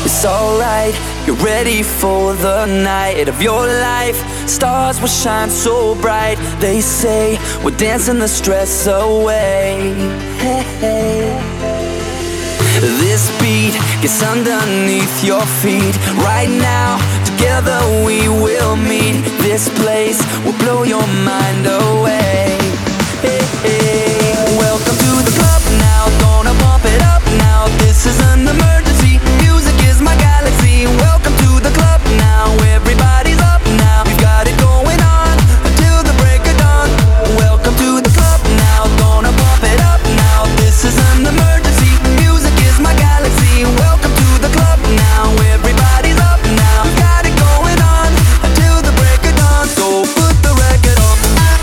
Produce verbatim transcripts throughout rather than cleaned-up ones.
It's alright, you're ready for the night of your life. Stars will shine so bright. They say we're dancing the stress away. Hey, hey. This beat gets underneath your feet. Right now, together we will meet. This place will blow your mind away. Hey, hey. Welcome to the club now, gonna pump it up now. This is an emergency, music is my galaxy. Welcome to the club now, everybody's up now. We've got it going on until the break of dawn. Welcome to the club now, gonna pump it up now. This is an emergency, music is my galaxy. Welcome to the club now, everybody's up now. We've got it going on until the break of dawn. So put the record on.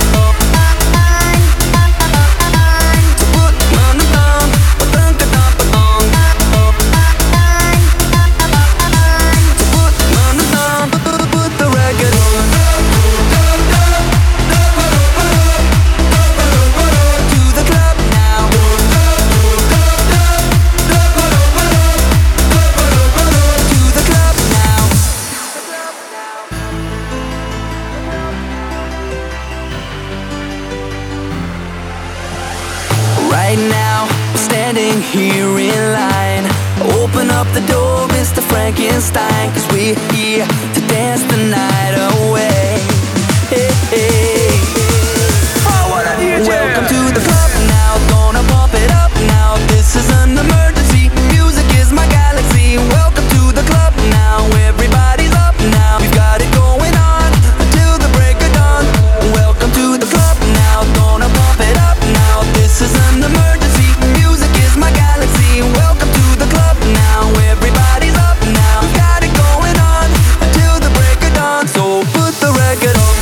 Right now, we're standing here in line. Open up the door, Mister Frankenstein, 'cause we're here to dance the night away. Hey, hey. Welcome to the club now, gonna pump it up now. This is an emergency, music is my galaxy. Welcome to the club now, everybody's up now. We've got it going on until the break of dawn. Welcome to the club now, gonna pump it up now. This is an emergency, music is my galaxy. Welcome to the club now, everybody's up now. We've got it going on until the break of dawn. So put the record on.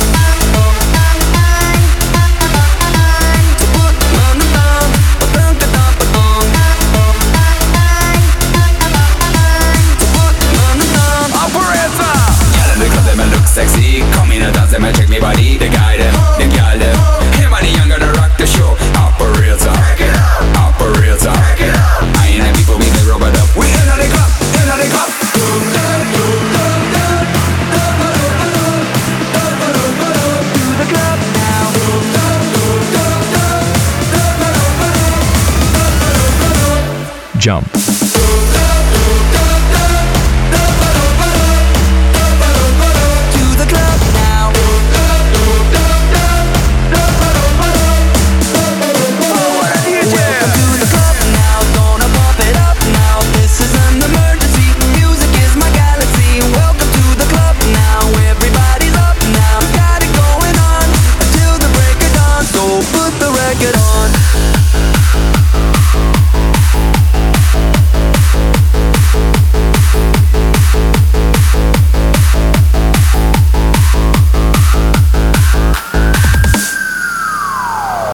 Sexy, come in and dance them and check me body. The guy them, the girl them. Him and the young gonna rock the show. Operator, operator. I ain't happy for me to rub it up. We in the club, in the club. To the club now. Jump.